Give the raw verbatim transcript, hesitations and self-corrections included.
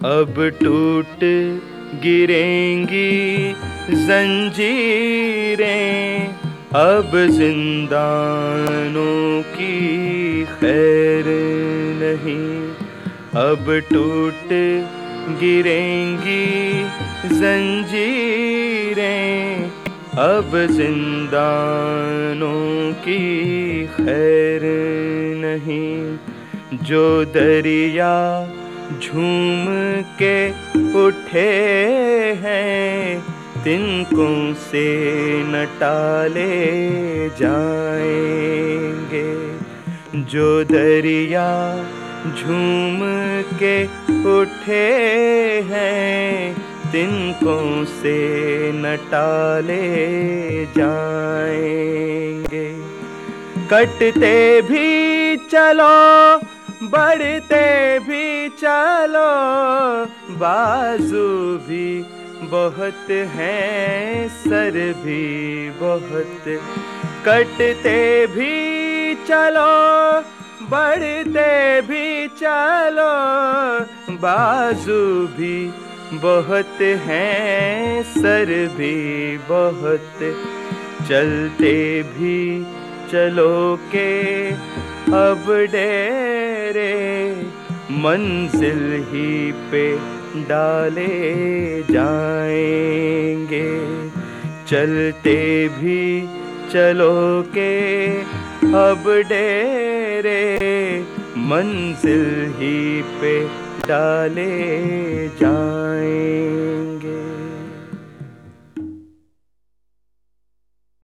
अब टूट गिरेंगी जंजीरें, अब जिंदानों की खैर नहीं। अब टूट गिरेंगी जंजीरें, अब जिंदानों की खैर नहीं। जो दरिया झूम के उठे हैं, तिनकों से न टाले जाएंगे। जो दरिया झूम के उठे हैं, तिनकों से न टाले जाएंगे। कटते भी चलो, बढ़ते भी चलो, बाजू भी बहुत हैं, सर भी बहुत। कटते भी चलो, बढ़ते भी चलो, बाजू भी बहुत हैं, सर भी बहुत। चलते भी चलो के अब डेरे, मंजिल ही पे डाले जाएंगे। चलते भी चलो के अब डेरे, मंजिल ही पे डाले जाएंगे।